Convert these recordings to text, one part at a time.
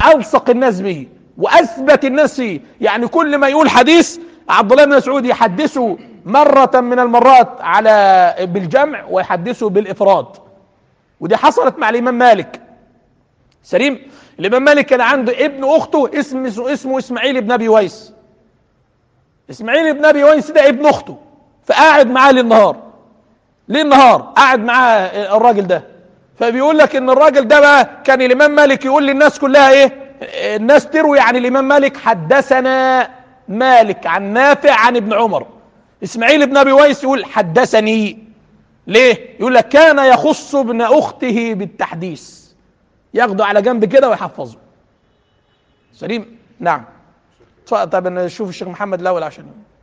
وألصق الناس به وأثبت الناس فيه. يعني كل ما يقول حديث عبد الله بن مسعود يحدثه مرة من المرات على بالجمع ويحدثه بالإفراد. ودي حصلت مع الإمام مالك. سليم. الإمام مالك كان عنده ابن أخته اسمه إسماعيل بن أبي ويس. إسماعيل بن أبي ويس ده ابن أخته، فقاعد معاه للنهار قاعد معاه الراجل ده. فبيقول لك ان الراجل ده بقى كان الامام مالك يقول للناس كلها ايه، الناس تروي عن الامام مالك حدثنا مالك عن نافع عن ابن عمر. اسماعيل بن ابي ويس يقول حدثني. ليه؟ يقول لك كان يخص ابن اخته بالتحديث، ياخده على جنب كده ويحفظه. سليم. نعم. طب نشوف الشيخ محمد الاول عشان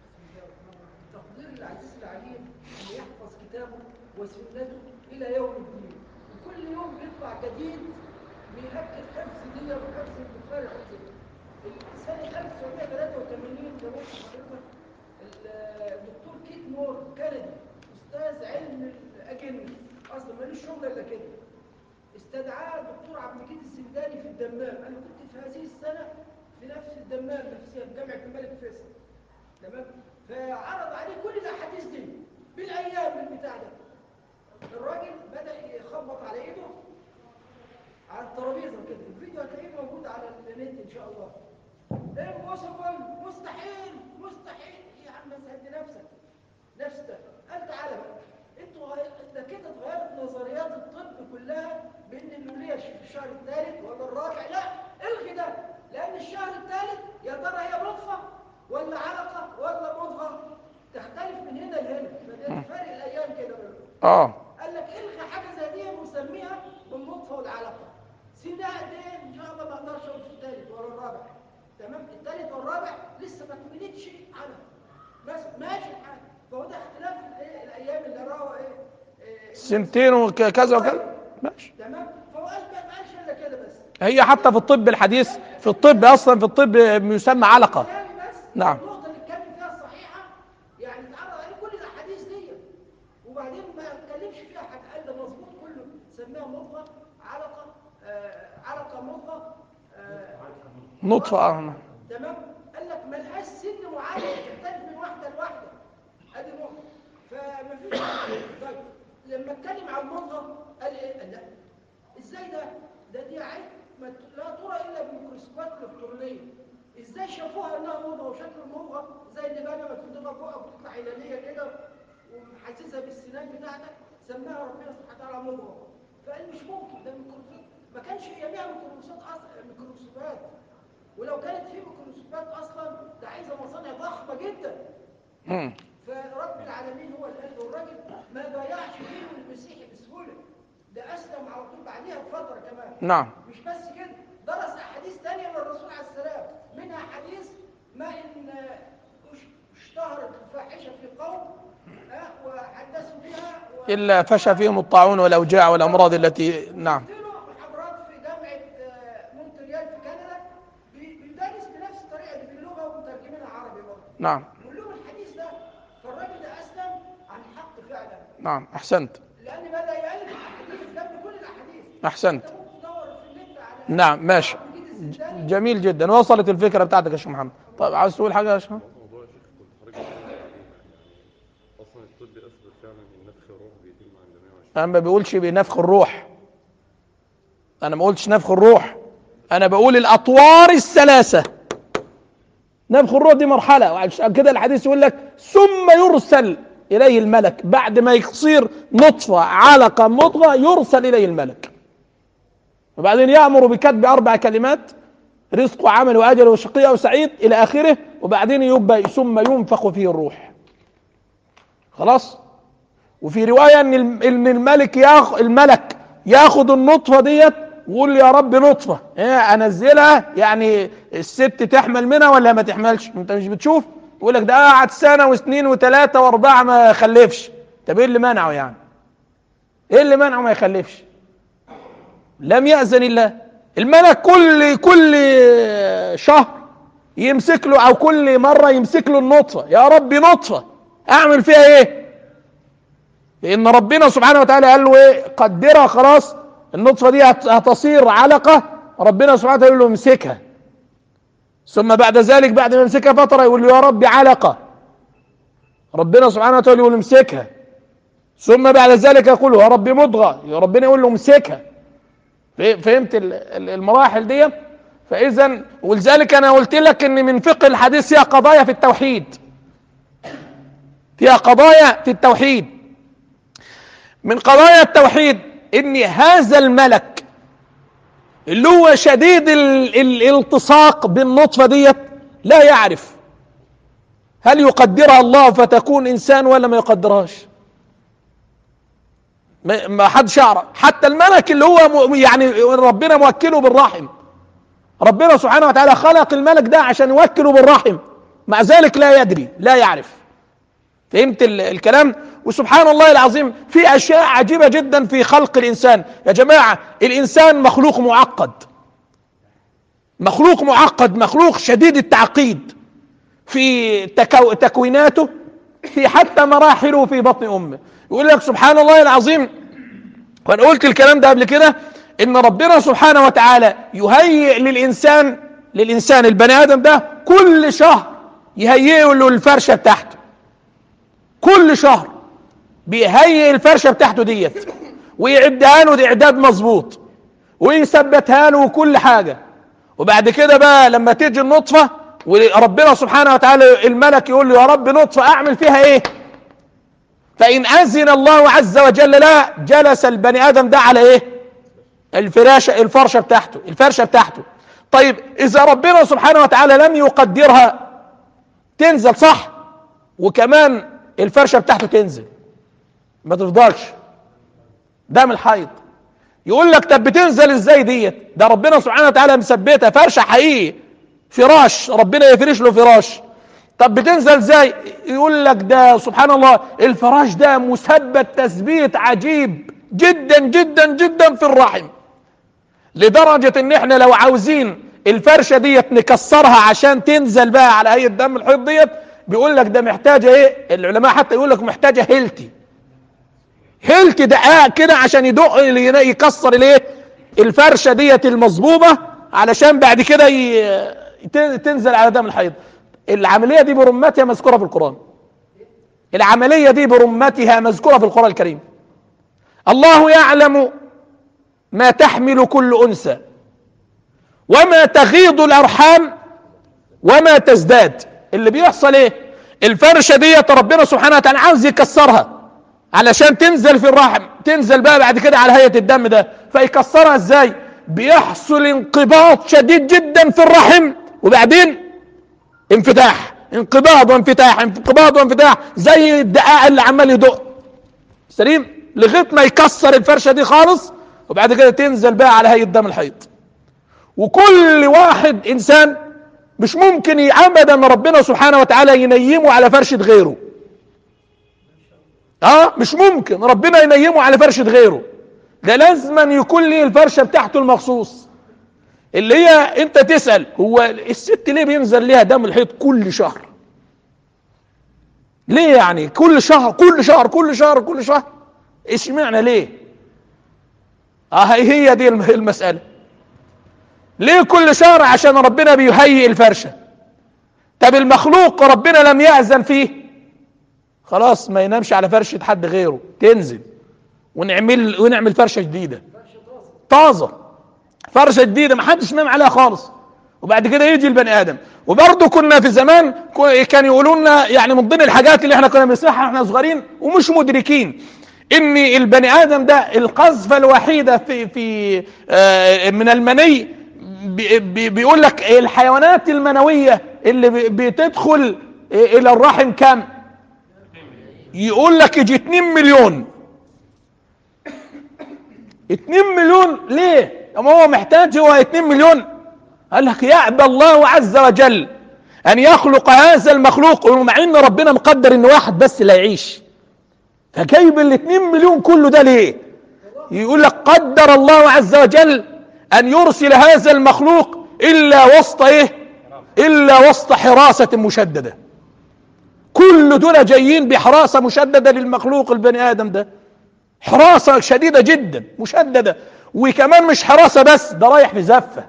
تقدير العزيز العليم اللي يحفظ كتابه وسنته الى يوم الدين، وكل يوم بيطلع جديد بيأكد حفظ دي وحفظ البخاري حفظ سنه 1983 زمان حضرتك الدكتور كيت مور كندي استاذ علم الاجنه اصلا ماليش شغل الا كده، استدعاه الدكتور عبد المجيد السنداني في الدمام. انا كنت في هذه السنه في نفس الدمام نفسها في جامعه الملك فيصل، تمام؟ فعرض عليه كل الاحاديث دي بالايام بالبتاع ده. الراجل بدا يخبط على ايده على الترابيزه كده، الفيديو هتلاقيه موجود على النت ان شاء الله. امبوسيبل، مستحيل مستحيل يا عم سهد نفسك قال تعالى بقى انتوا ده كده اتغيرت نظريات الطب كلها بان الوليه في الشهر الثالث ولا الرابع. لا، الغي ده، لان الشهر الثالث يا ترى هي نطفه ولا علقه ولا مضغه، تختلف من هنا لهنا، فده فرق الايام كده بقى. قال لك الغي حاجه زي دي وسميها بالنطفه والعلقه. سيناء دي ان شاء الله ما اقدرش اقول في الثالث ولا الرابع، تمام؟ الثالث والرابع لسه ما كملتش عنها، بس ماشي الحال. فهو ده اختلاف الايام اللي راوا سنتين وكذا وكذا، ماشي، تمام؟ فهو قال ما قالش الا كده بس. هي حتى في الطب الحديث، في الطب اصلا في الطب يسمى علقه. نعم. النقطه اللي اتكلم فيها الصحيحه يعني اتعرض عليه كل الاحاديث دي وبعدين ما اتكلمش فيها حاجه، قال ده مظبوط كله، سماها مضغه علقه، علقه مضغه، نطفه. تمام؟ قال لك ما لهاش سن معين تختلف من واحده لواحده، ادي نقطه. فما فيش. طيب لما اتكلم عن المضغه قال ايه؟ قال لا، ازاي ده دي عين لا ترى الا بميكروسكوبات الكترونيه. ازاي شافوها انها مضغه وشكل المضغه زي اللي بقى لما تضربها فوق وتطلع هلاليه كده ومحسسها بالسنان بتاعتك، سماها ربنا سبحانه وتعالى مضغه. فقال مش ممكن، ده ميكروسكوب، ما كانش اياميها ميكروسكوبات، ولو كانت في ميكروسكوبات اصلا ده عايزه مصانع ضخمه جدا. فرب العالمين هو اللي قال، والراجل ما ضيعش دينه المسيحي بسهوله، ده اسلم على طول بعديها بفتره كمان. نعم. مش بس كده، درس احاديث ثانيه من الرسول عليه السلام، منها حديث ما ان اشتهرت الفاحشه في قوم وحدثوا بها الا فشى فيهم الطاعون والاوجاع والامراض التي. نعم. محاضرات في جامعه مونتريال في كندا بيدرس بنفس الطريقه دي باللغه ومترجمينها عربي برضه. نعم. كلهم الحديث ده، فالراجل ده اسلم عن حق فعلا. نعم، احسنت. لان بدا يالف الاحاديث جنب كل الاحاديث. احسنت. تدور في النت على نعم، ماشي، جميل جدا، وصلت الفكره بتاعتك يا شيخ محمد. طيب عاوز تقول حاجه يا شيخ؟ موضوع يا شيخ كنت حضرتك اصلا الطب اثبت فعلا ان نفخ الروح بيتم عند 120. انا ما بقولش بنفخ الروح، انا ما قلتش نفخ الروح، انا بقول الاطوار الثلاثه. نفخ الروح دي مرحله، وعشان كده الحديث يقول لك ثم يرسل اليه الملك، بعد ما يصير نطفه علقه مضغه يرسل اليه الملك، وبعدين يأمر بكتب 4 كلمات: رزق وعمل وأجل وشقي أو سعيد إلى آخره، وبعدين يبقى ثم ينفخ فيه الروح. خلاص. وفي رواية إن الملك ياخد النطفة ديت ويقول يا رب نطفة أنزلها، يعني الست تحمل منها ولا ما تحملش؟ أنت مش بتشوف؟ يقول لك ده قعد سنة واثنين وثلاثة واربعة ما خلفش. طب إيه اللي منعه يعني؟ إيه اللي منعه ما يخلفش؟ لم يأذن الله. الملك كل شهر يمسك له، او كل مره يمسك له النطفه، يا رب نطفه اعمل فيها ايه؟ لان ربنا سبحانه وتعالى قال له ايه؟ قدرها خلاص، النطفه دي هتصير علقه، ربنا سبحانه وتعالى يقول له امسكها، ثم بعد ذلك بعد ما يمسكها فترة يقول له يا رب علقة، ربنا سبحانه وتعالى يقول له امسكها، ثم بعد ذلك يقول يا رب مضغة، يا ربنا يقول له امسكها. فهمت المراحل دي؟ فإذا ولذلك أنا قلت لك إن من فقه الحديث فيها قضايا في التوحيد، فيها قضايا في التوحيد. من قضايا التوحيد إن هذا الملك اللي هو شديد الالتصاق بالنطفة ديت لا يعرف هل يقدرها الله فتكون إنسان ولا ما يقدرهاش، ما حدش يعرف. حتى الملك اللي هو يعني ربنا موكله بالرحم، ربنا سبحانه وتعالى خلق الملك ده عشان يوكله بالرحم، مع ذلك لا يدري لا يعرف. فهمت الكلام؟ وسبحان الله العظيم في أشياء عجيبة جدا في خلق الإنسان. يا جماعة الإنسان مخلوق معقد، مخلوق معقد، مخلوق شديد التعقيد في تكويناته، في حتى مراحله في بطن أمه. يقول لك سبحان الله العظيم، وأنا قلت الكلام ده قبل كده، إن ربنا سبحانه وتعالى يهيئ للإنسان البني آدم ده كل شهر يهيئ له الفرشة بتاعته، كل شهر بيهيئ الفرشة بتاعته ديت ويعدها له إعداد مظبوط ويثبتها له وكل حاجة. وبعد كده بقى لما تيجي النطفة وربنا سبحانه وتعالى الملك يقول له يا رب نطفة أعمل فيها إيه؟ فإن أذن الله عز وجل لا جلس البني آدم ده على إيه؟ الفرشة بتاعته. طيب إذا ربنا سبحانه وتعالى لم يقدرها تنزل صح، وكمان الفرشة بتاعته تنزل ما تفضلش دم الحيض. يقول لك طب بتنزل ازاي ديت؟ ده ربنا سبحانه وتعالى مثبتها فرشة حقيقي، فراش ربنا يفرش له فراش. طب بتنزل ازاي؟ يقول لك ده سبحان الله الفراش ده مثبت تثبيت عجيب جدا جدا جدا في الرحم، لدرجة ان احنا لو عاوزين الفرشة ديت نكسرها عشان تنزل بقى على هيئة دم الحيض ديت، بيقول لك ده محتاجة ايه؟ العلماء حتى يقول لك محتاجة هيلتي دقاق كده عشان يدق يكسر الايه؟ الفرشة ديت المظبوطة علشان بعد كده تنزل على دم الحيض. العملية دي برمتها مذكورة في القرآن، العملية دي برمتها مذكورة في القرآن الكريم. الله يعلم ما تحمل كل أنثى وما تغيض الأرحام وما تزداد. اللي بيحصل ايه؟ الفرشة ديت ربنا سبحانه وتعالى عاوز يكسرها علشان تنزل في الرحم، تنزل بقى بعد كده على هيئة الدم ده. فيكسرها ازاي؟ بيحصل انقباض شديد جدا في الرحم وبعدين انفتاح، انقباض وانفتاح، انقباض وانفتاح، زي الدقاق اللي عمال يدق سليم لغايه ما يكسر الفرشه دي خالص، وبعد كده تنزل بقى على هيئه دم الحيض. وكل واحد انسان مش ممكن ابدا ربنا سبحانه وتعالى ينيمه على فرشه غيره، مش ممكن ربنا ينيمه على فرشه غيره، ده لازم يكون ليه الفرشه بتاعته المخصوص. اللي هي انت تسأل هو الست ليه بينزل ليها دم الحيض كل شهر؟ ليه يعني كل شهر ايش معنى ليه؟ هي دي المسألة. ليه كل شهر؟ عشان ربنا بيهيئ الفرشة. طب المخلوق ربنا لم يأذن فيه، خلاص ما ينامش على فرشة حد غيره، تنزل ونعمل فرشة جديدة طازة، فرشة جديدة ما حدش نام عليها خالص، وبعد كده يجي البني آدم. وبرضه كنا في زمان كان يقولوا لنا يعني من ضمن الحاجات اللي احنا كنا بنسمعها واحنا صغيرين ومش مدركين ان البني آدم ده القذفة الوحيدة في من المني، بيقول لك الحيوانات المنوية اللي بتدخل الى الرحم كام؟ يقول لك يجي 2 مليون. 2 مليون ليه؟ اما هو محتاج هو 2 مليون؟ قال لك يأبى الله عز وجل ان يخلق هذا المخلوق مع ان ربنا مقدر ان واحد بس لا يعيش، فجايب ال 2 مليون كله ده ليه؟ يقول لك قدر الله عز وجل ان يرسل هذا المخلوق الا وسط ايه؟ الا وسط حراسة مشددة. كل دول جايين بحراسة مشددة للمخلوق البني آدم ده، حراسة شديدة جدا مشددة. وكمان مش حراسة بس، ده رايح في زفة،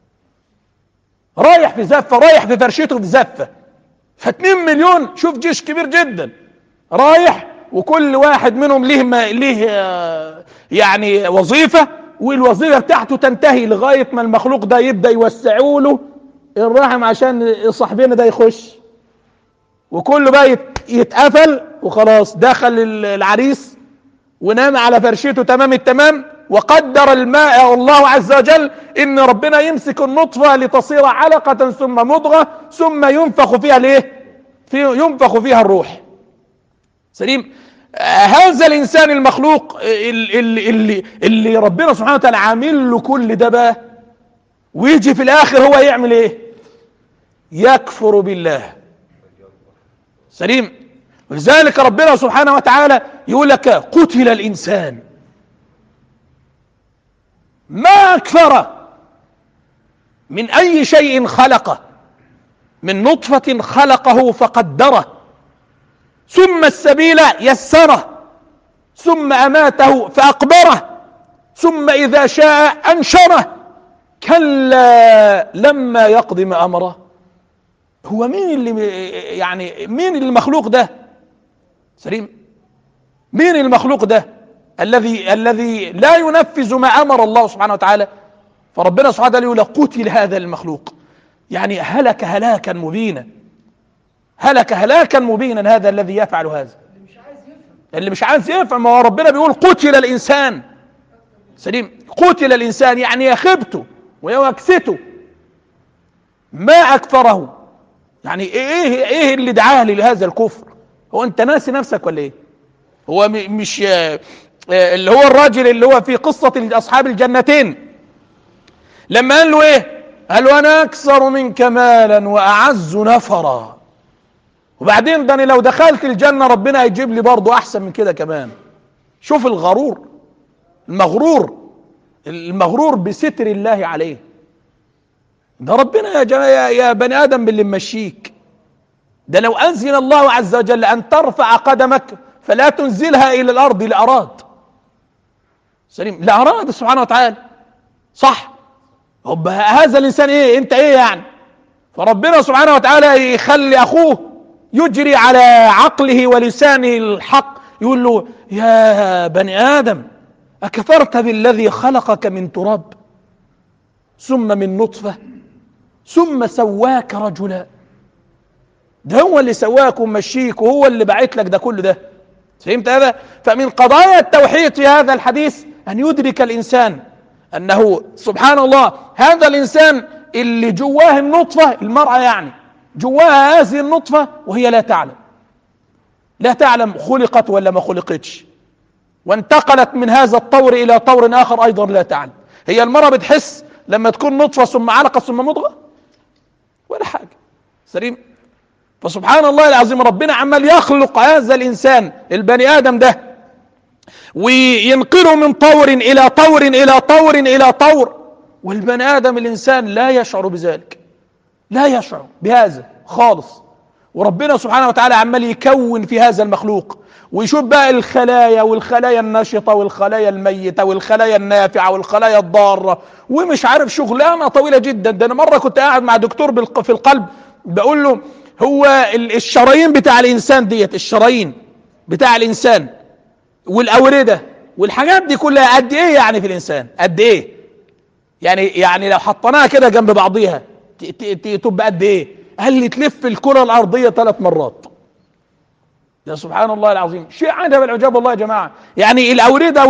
رايح في زفة، رايح في فرشته في زفة. ف2 مليون، شوف جيش كبير جدا رايح، وكل واحد منهم ليه يعني وظيفة، والوظيفة بتاعته تنتهي لغاية ما المخلوق ده يبدأ يوسعوا له الرحم عشان صاحبنا ده يخش، وكله بقى يتقفل وخلاص. دخل العريس ونام على فرشته تمام التمام، وقدر الماء الله عز وجل ان ربنا يمسك النطفة لتصير علقة ثم مضغة ثم ينفخ فيها ينفخ فيها الروح. سليم. هذا الانسان المخلوق اللي ربنا سبحانه وتعالى عامل له كل ده بقى، ويجي في الاخر هو يعمل ايه؟ يكفر بالله. سليم. ولذلك ربنا سبحانه وتعالى يقول لك قتل الانسان ما اكثر من اي شيء خلقه، من نطفة خلقه فقدره، ثم السبيل يسره، ثم اماته فاقبره، ثم اذا شاء انشره، كلا لما يقض ما امره. هو مين مين المخلوق ده؟ سليم. مين المخلوق ده الذي لا ينفذ ما امر الله سبحانه وتعالى؟ فربنا سبحانه وتعالى يقول قتل هذا المخلوق، يعني هلك هلاكا مبينا، هلك هلاكا مبينا هذا الذي يفعل هذا، اللي مش عايز يفهم. ما هو ربنا بيقول قتل الانسان. سليم. قتل الانسان يعني يخبته ويوكسته، ما اكفره. يعني ايه اللي دعاه لهذا الكفر؟ هو انت ناسي نفسك ولا ايه؟ هو مش اللي هو الراجل اللي هو في قصة اصحاب الجنتين لما قال له ايه؟ قال له انا اكثر منك مالا واعز نفرا، وبعدين ده انا لو دخلت الجنة ربنا هيجيب لي برضه احسن من كده كمان. شوف الغرور، المغرور بستر الله عليه. ده ربنا يا بني ادم باللي ممشيك. ده لو انزل الله عز وجل ان ترفع قدمك فلا تنزلها الى الارض لاراد. سليم. لاراد سبحانه وتعالى. صح. هذا الانسان ايه؟ انت ايه يعني؟ فربنا سبحانه وتعالى يخلي اخوه يجري على عقله ولسانه الحق، يقول له يا بني ادم اكفرت بالذي خلقك من تراب ثم من نطفة ثم سواك رجلا. ده هو اللي سواك ومشيك، وهو اللي بعت لك ده كله ده. فهمت هذا؟ فمن قضايا التوحيد في هذا الحديث أن يدرك الإنسان أنه سبحان الله هذا الإنسان اللي جواه النطفة، المرأة يعني جواها هذه النطفة وهي لا تعلم خلقت ولا ما خلقتش، وانتقلت من هذا الطور إلى طور آخر أيضا لا تعلم. هي المرأة بتحس لما تكون نطفة ثم علقة ثم مضغة؟ ولا حاجة. سليم. فسبحان الله العظيم ربنا عمال يخلق هذا الإنسان البني آدم ده وينقله من طور إلى طور إلى طور إلى طور، والبني آدم الإنسان لا يشعر بذلك، لا يشعر بهذا خالص. وربنا سبحانه وتعالى عمال يكون في هذا المخلوق، ويشوف بقى الخلايا، والخلايا النشطة والخلايا الميتة والخلايا النافعة والخلايا الضارة، ومش عارف شغلانة طويلة جدا. ده أنا مرة كنت قاعد مع دكتور في القلب بقول له هو الشرايين بتاع الإنسان ديت، الشرايين بتاع الإنسان والأوردة والحاجات دي كلها قد إيه يعني في الإنسان؟ قد إيه؟ يعني لو حطيناها كده جنب بعضيها تبقى قد إيه؟ قال لي تلف الكرة الأرضية 3 مرات. ده سبحان الله العظيم شيء عجب العجاب والله يا جماعة. يعني الأوردة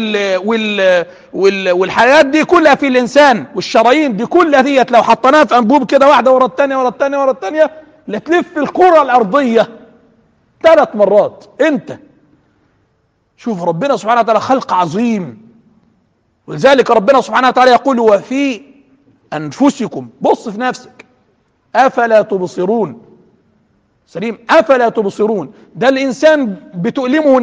والحياة دي كلها في الإنسان، والشرايين دي كلها ديت لو حطيناها في أنبوب كده واحدة ورا الثانية ورا الثانية ورا الثانية لتلف الكرة الأرضية 3 مرات. انت شوف ربنا سبحانه وتعالى خلق عظيم. ولذلك ربنا سبحانه وتعالى يقول وفي أنفسكم، بص في نفسك، أفلا تبصرون. سليم. أفلا تبصرون. ده الإنسان بتؤلمه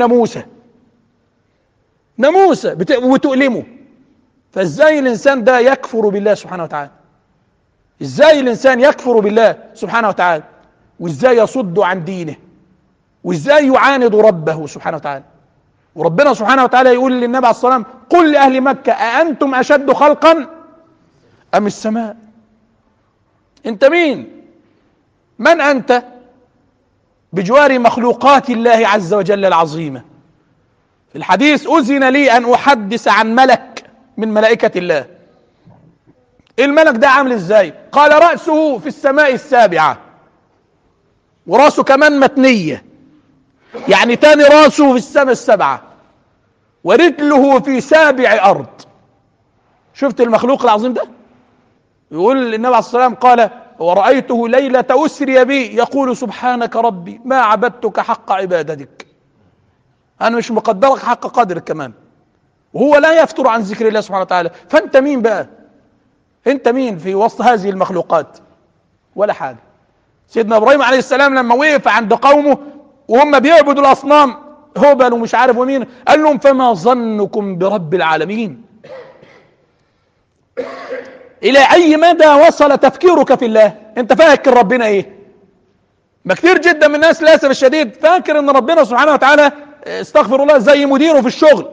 ناموسة بتؤلمه، فازاي الإنسان ده يكفر بالله سبحانه وتعالى؟ ازاي الإنسان يكفر بالله سبحانه وتعالى، وازاي يصد عن دينه، وازاي يعاند ربه سبحانه وتعالى؟ وربنا سبحانه وتعالى يقول للنبي عليه الصلاة والسلام قل لأهل مكة أأنتم أشد خلقا أم السماء؟ أنت مين؟ من أنت بجوار مخلوقات الله عز وجل العظيمة؟ في الحديث أذن لي أن أحدث عن ملك من ملائكة الله. الملك ده عامل ازاي؟ قال رأسه في السماء السابعة، ورأسه كمان متنية، يعني تاني رأسه في السماء السبعة، ورجله في سابع أرض. شفت المخلوق العظيم ده؟ يقول النبي عليه الصلاة والسلام قال: ورأيته ليلة أسري بي يقول سبحانك ربي ما عبدتك حق عبادتك، أنا مش مقدرك حق قدرك كمان، وهو لا يفتر عن ذكر الله سبحانه وتعالى. فأنت مين بقى؟ أنت مين في وسط هذه المخلوقات؟ ولا حاجة. سيدنا إبراهيم عليه السلام لما وقف عند قومه وهم بيعبدوا الأصنام هبل ومش عارف ومين، قال لهم: فما ظنكم برب العالمين؟ إلى أي مدى وصل تفكيرك في الله؟ أنت فاكر ربنا إيه؟ ما كتير جدا من الناس للأسف الشديد فاكر إن ربنا سبحانه وتعالى استغفر الله زي مديره في الشغل،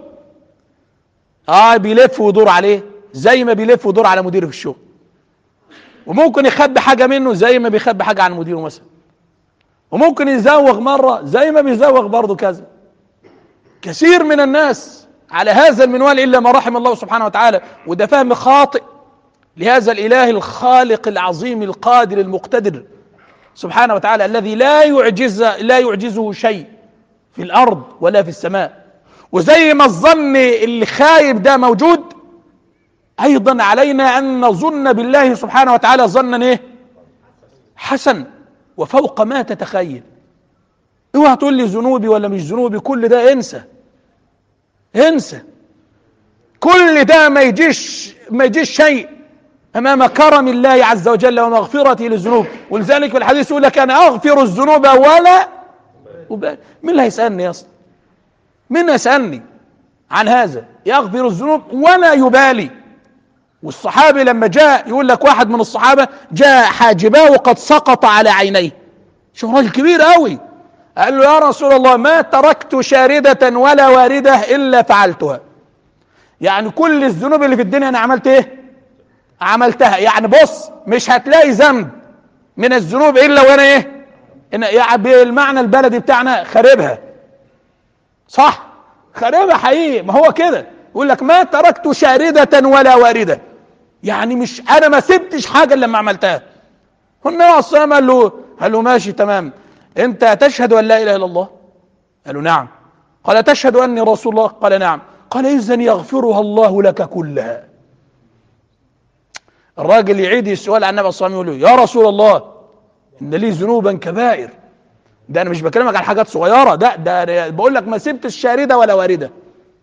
بيلف ويدور عليه زي ما بيلف ويدور على مديره في الشغل، وممكن يخبي حاجة منه زي ما بيخبي حاجة عن مديره مثلا، وممكن يزوغ مرة زي ما بيزوغ برضه كذا. كثير من الناس على هذا المنوال إلا ما رحم الله سبحانه وتعالى، وده فهم خاطئ لهذا الإله الخالق العظيم القادر المقتدر سبحانه وتعالى، الذي لا يعجزه شيء في الأرض ولا في السماء. وزي ما الظن اللي خايب ده موجود، أيضا علينا أن نظن بالله سبحانه وتعالى ظنا إيه؟ حسن وفوق ما تتخيل. اوعى تقول لي ذنوبي ولا مش ذنوبي، كل ده انسى انسى، كل ده ما يجيش شيء امام كرم الله عز وجل ومغفرته للذنوب. ولذلك في الحديث يقول لك: انا اغفر الذنوب ولا أبالي. مين اللي هيسالني يا اسطى؟ مين يسالني عن هذا؟ يغفر الذنوب ولا يبالي. والصحابي لما جاء يقول لك واحد من الصحابه جاء حاجباه قد سقط على عينيه، شو راجل كبير قوي، قال له: يا رسول الله ما تركت شاردة ولا واردة إلا فعلتها. يعني كل الذنوب اللي في الدنيا أنا عملت إيه؟ عملتها. يعني بص، مش هتلاقي ذنب من الذنوب إلا وأنا إيه؟ يعني بالمعنى البلدي بتاعنا خربها، صح؟ خربها حقيقي، ما هو كده. يقول لك: ما تركت شاردة ولا واردة، يعني مش أنا ما سبتش حاجة إلا لما عملتها. النبي عليه الصلاة والسلام قال له: ماشي تمام، أنت تشهد أن لا إله إلا الله؟ قال له: نعم. قال: تشهد أني رسول الله؟ قال: نعم. قال: إذن يغفرها الله لك كلها. الراجل يعيد السؤال عن النبي صلى الله عليه وسلم، يقول له: يا رسول الله إن لي ذنوبا كبائر، ده أنا مش بكلمك عن حاجات صغيرة، ده بقول لك ما سبتش شاردة ولا واردة.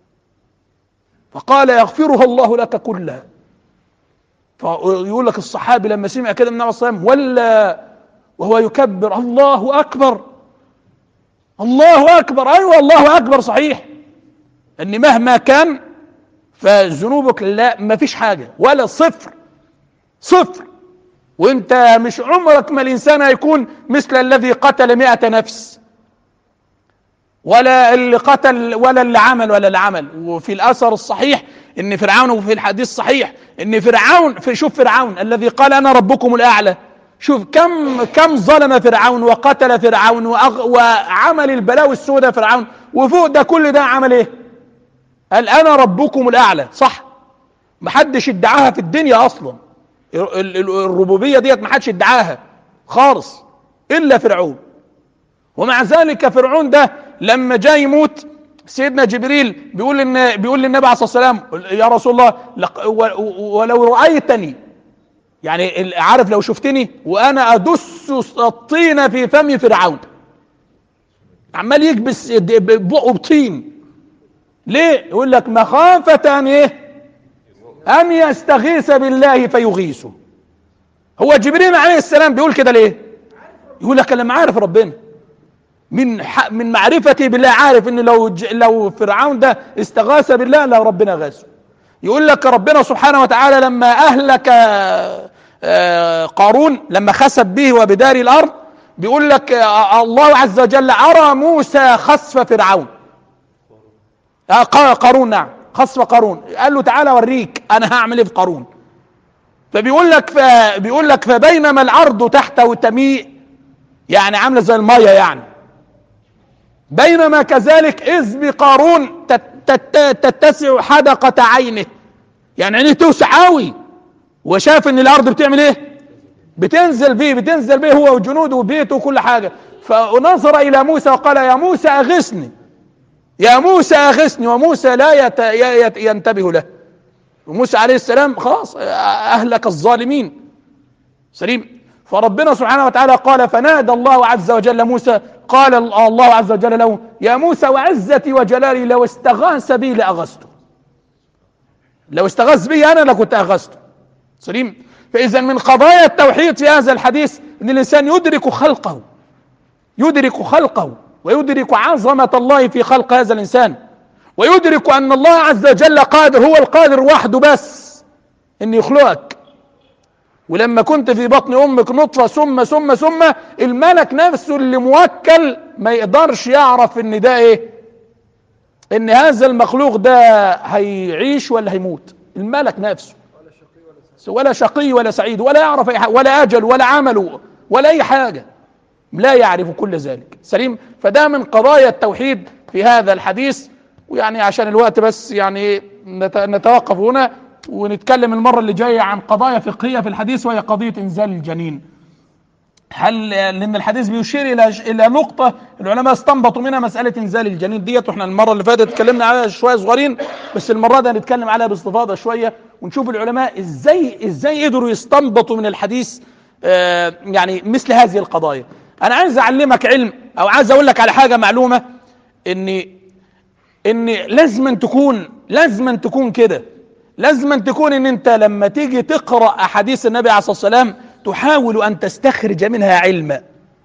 فقال: يغفرها الله لك كلها. فيقول لك الصحابي لما سمع كده من النبي صلى الله عليه وسلم ولا وهو يكبر: الله أكبر الله أكبر. أيوة الله أكبر صحيح، أن مهما كان فذنوبك لا ما فيش حاجة ولا صفر، وانت مش عمرك ما الإنسان هيكون مثل الذي قتل 100 نفس، ولا اللي قتل ولا اللي عمل ولا اللي عمل. وفي الأثر الصحيح ان فرعون، وفي الحديث الصحيح ان فرعون، شوف فرعون الذي قال أنا ربكم الأعلى، شوف كم ظلم فرعون وقتل فرعون وعمل البلاوي السوداء فرعون، وفوق ده كل ده عمل ايه؟ قال أنا ربكم الأعلى. صح؟ محدش ادعاها في الدنيا أصلا، الربوبية ديت محدش ادعاها خالص إلا فرعون. ومع ذلك فرعون ده لما جاي يموت سيدنا جبريل بيقول للنبي عليه الصلاة والسلام: يا رسول الله ولو رأيتني، يعني عارف لو شفتني وأنا أدس الطين في فم فرعون، عمال يكبس بقه بطين، ليه؟ يقول لك مخافة أن إيه؟ أن يستغيث بالله فيغيثه. هو جبريل عليه السلام بيقول كده ليه؟ يقول لك لما عارف ربنا، من معرفتي بالله عارف ان لو فرعون ده استغاث بالله لو ربنا غاثه. يقول لك ربنا سبحانه وتعالى لما أهلك قارون، لما خسف به وبدار الأرض، بيقول لك الله عز وجل أرى موسى خسف فرعون، قارون، نعم، خسف قارون، قال له تعالى اوريك انا هعمل ايه في قارون. بيقول لك فبينما الارض تحته تميء، يعني عامله زي الميه يعني، بينما كذلك اذ بقارون تتسع حدقه عينه، يعني عينيه توسع قوي، وشاف ان الارض بتعمل ايه؟ بتنزل بيه هو وجنوده وبيته وكل حاجه. فنظر الى موسى وقال يا موسى اغثني، يا موسى اغثني، وموسى لا ينتبه له. وموسى عليه السلام خلاص اهلك الظالمين. سليم. فربنا سبحانه وتعالى قال فنادى الله عز وجل موسى، قال الله عز وجل له يا موسى وعزتي وجلالي لو استغاث بي لاغثته، لو استغاث بي انا لكنت اغثته. سليم. فاذا من قضايا التوحيد في هذا الحديث ان الانسان يدرك خلقه ويدرك عظمة الله في خلق هذا الانسان، ويدرك ان الله عز وجل قادر، هو القادر وحده بس ان يخلقك. ولما كنت في بطن امك نطفة ثم الملك نفسه اللي موكل ما يقدرش يعرف ان ده ايه، ان هذا المخلوق ده هيعيش ولا هيموت. الملك نفسه ولا شقي ولا سعيد ولا يعرف اي حاجة، ولا اجل ولا عمل ولا اي حاجة، لا يعرف كل ذلك. سليم. فده من قضايا التوحيد في هذا الحديث. ويعني عشان الوقت بس يعني نتوقف هنا ونتكلم المرة اللي جاية عن قضايا فقهية في الحديث، وهي قضية انزال الجنين. لان الحديث بيشير الى نقطة العلماء استنبطوا منها مسألة انزال الجنين ديت، واحنا المرة اللي فاتت اتكلمنا عليها شوية صغيرين، بس المرة دي هنتكلم عليها باستفاضة شوية، ونشوف العلماء ازاي قدروا يستنبطوا من الحديث يعني مثل هذه القضايا. انا عايز اعلمك علم، او عايز اقول لك على حاجة معلومة، ان لازم تكون كده، لازم تكون ان انت لما تيجي تقرأ احاديث النبي عليه الصلاة والسلام تحاول ان تستخرج منها علما.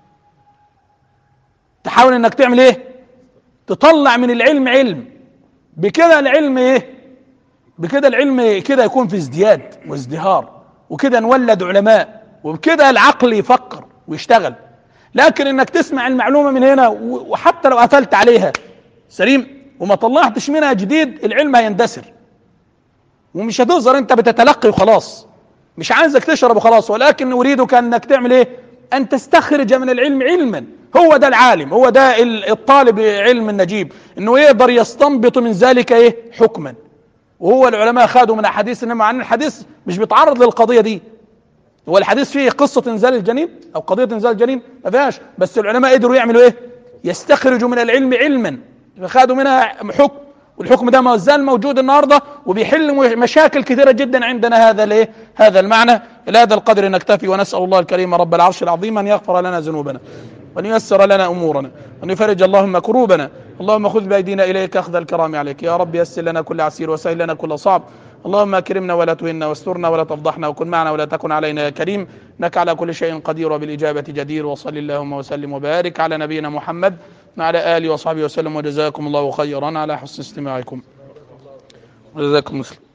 تحاول انك تعمل ايه؟ تطلع من العلم علم. بكده العلم ايه؟ بكده العلم كده يكون في ازدياد وازدهار، وكده نولد علماء، وبكده العقل يفكر ويشتغل. لكن انك تسمع المعلومة من هنا وحتى لو قفلت عليها سليم وما طلعتش منها جديد، العلم هيندثر ومش هتظهر، انت بتتلقي وخلاص. مش عايزك تشرب وخلاص، ولكن اريدك انك تعمل ايه؟ ان تستخرج من العلم علما. هو ده العالم، هو ده الطالب علم النجيب، انه يقدر يستنبط من ذلك ايه؟ حكما. وهو العلماء خدوا من احاديث، انما عن الحديث مش بيتعرض للقضية دي. هو الحديث فيه قصة انزال الجنين او قضية انزال الجنين ما فيهاش، بس العلماء قدروا يعملوا ايه؟ يستخرجوا من العلم علما، فخدوا منها حكم، والحكم ده ما زال موجود النهارده وبيحل مشاكل كثيرة جدا عندنا. هذا المعنى. إلى هذا القدر نكتفي، ونسأل الله الكريم رب العرش العظيم أن يغفر لنا ذنوبنا وأن ييسر لنا أمورنا وأن يفرج اللهم كروبنا. اللهم خذ بأيدينا إليك أخذ الكرام عليك يا رب. يسر لنا كل عسير وسهل لنا كل صعب. اللهم أكرمنا ولا تهنا، واسترنا ولا تفضحنا، وكن معنا ولا تكن علينا يا كريم، إنك على كل شيء قدير وبالإجابة جدير. وصل اللهم وسلم وبارك على نبينا محمد وعلى آله وصحبه وسلم، وجزاكم الله خيرا على حسن استماعكم. جزاكم الله.